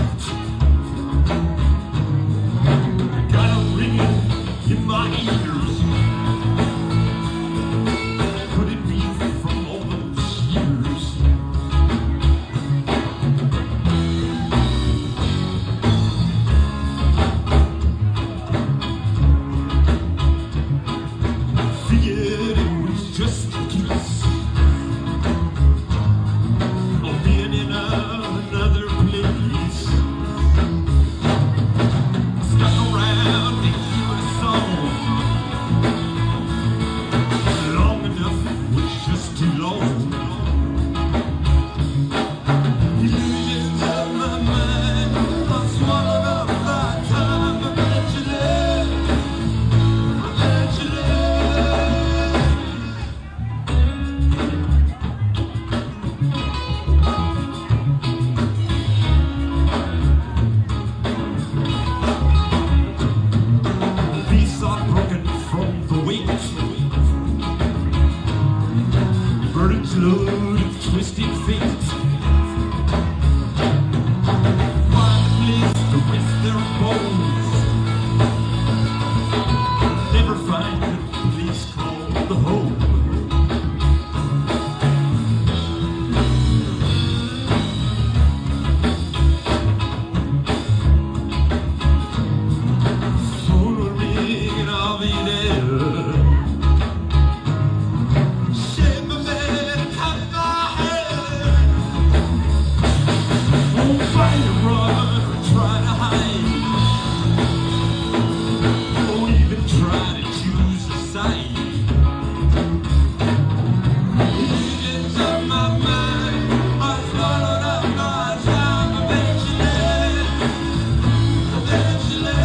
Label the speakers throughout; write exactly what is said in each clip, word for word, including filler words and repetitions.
Speaker 1: Got a ringing in my ears. Could it be from all those years? Figured it was just a kiss, or being in another place. Stuck around to hear a song long enough was just too long. Illusions of my mind are swallowed up by time. Eventually, eventually. Peace are broken from the weight. Burdens load of twisted fate. Find a place to rest their bones. Never find a place called the home. Phone will ring and I'll be there. Shake my bed and cut my hair. Won't find a run or try to hide. Won't even try to choose a side. Illusions of my mind are swallowed up by time. Eventually, eventually.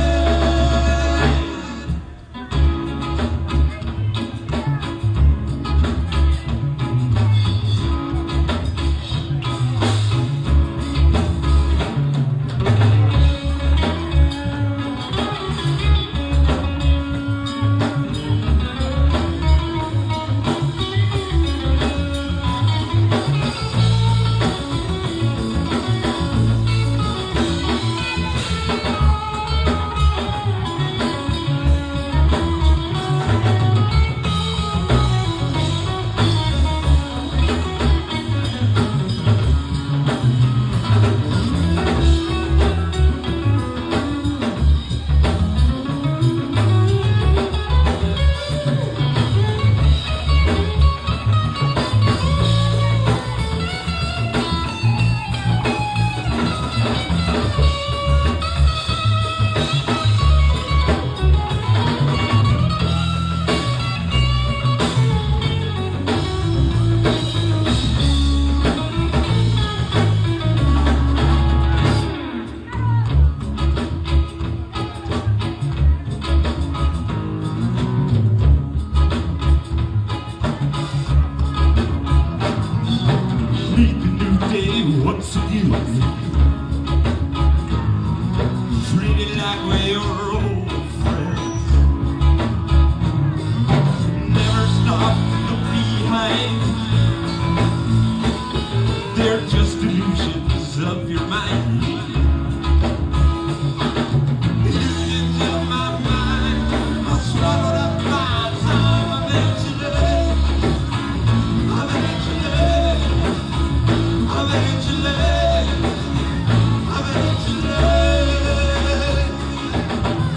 Speaker 1: Meet the new day once again. Treat it like we were old friends. Never stop to look behind. They're just illusions of your mind. Illusions of my mind are swallowed up by time. Eventually, eventually. Eventually, eventually.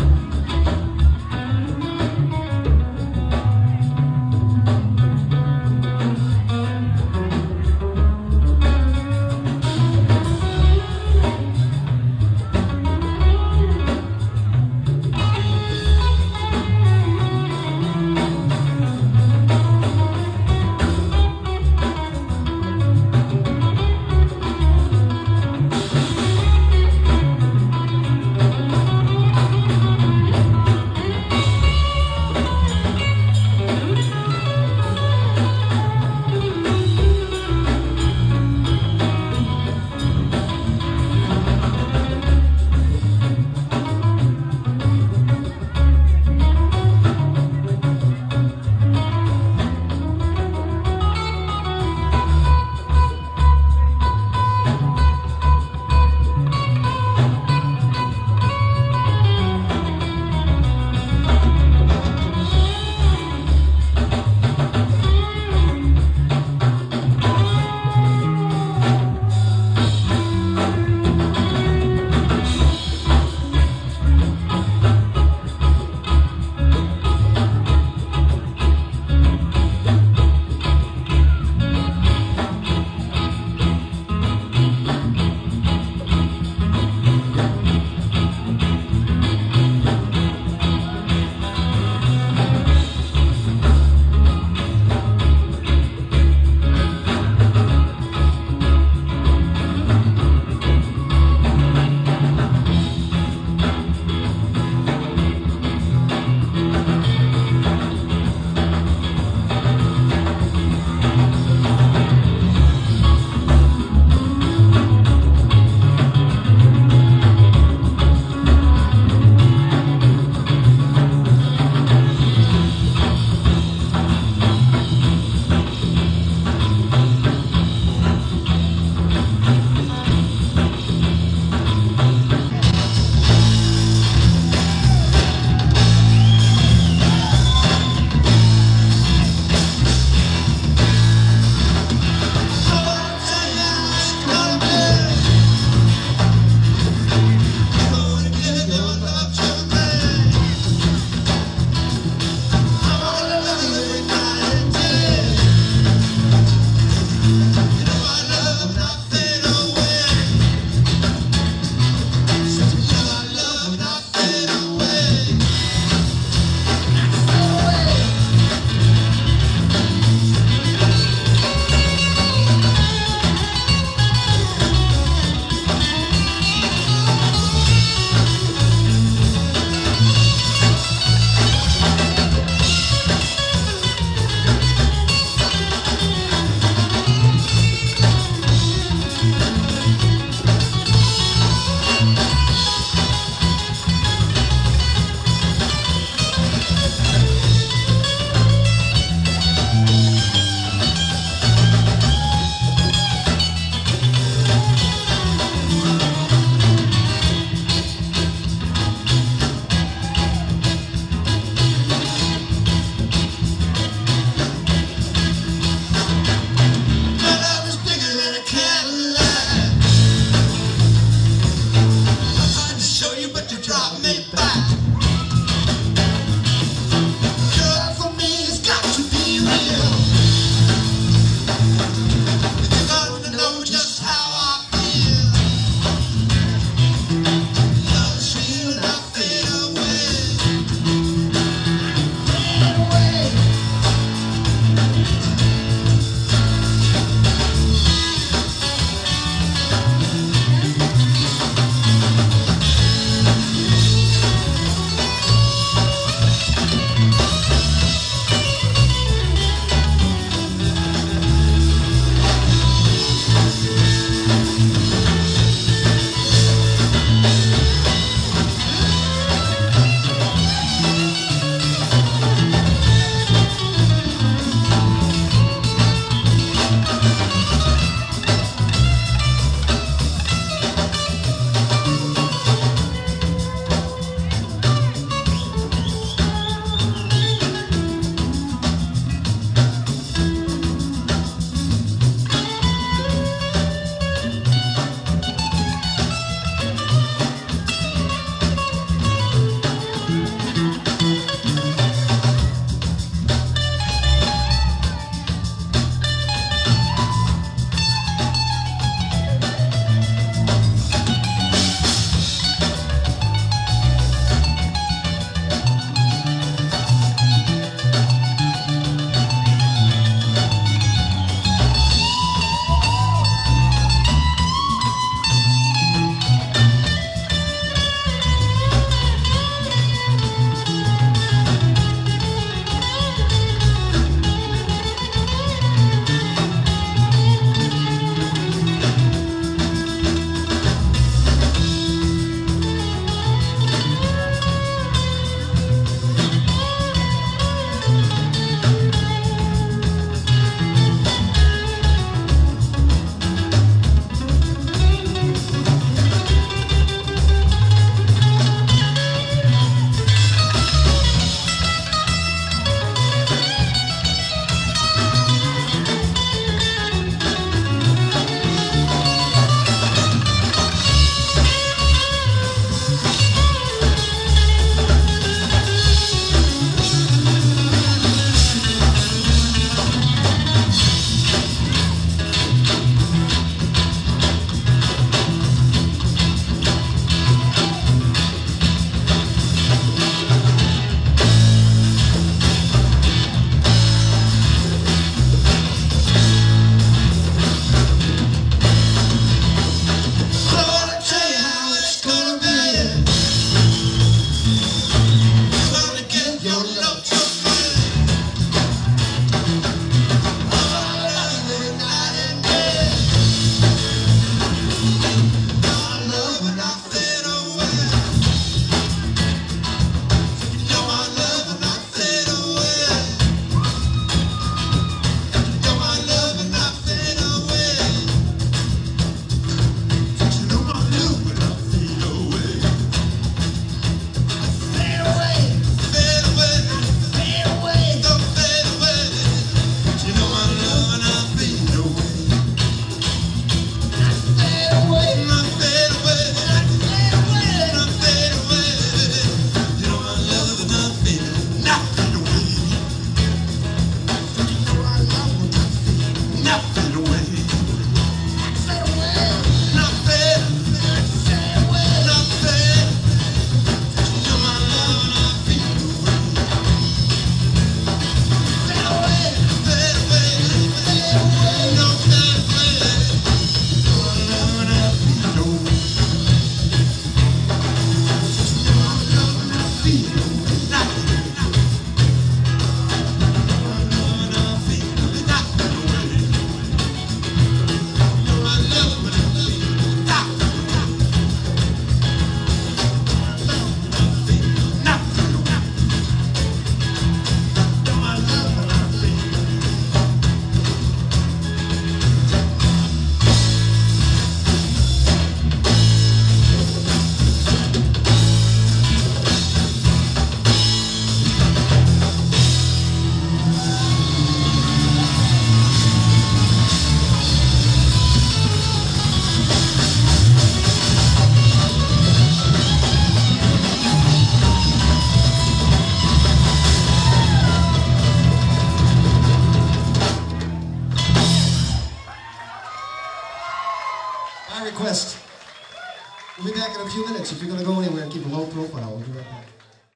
Speaker 2: my request. We'll be back in a few minutes. If you're going to go anywhere, keep a low profile. We'll be right back.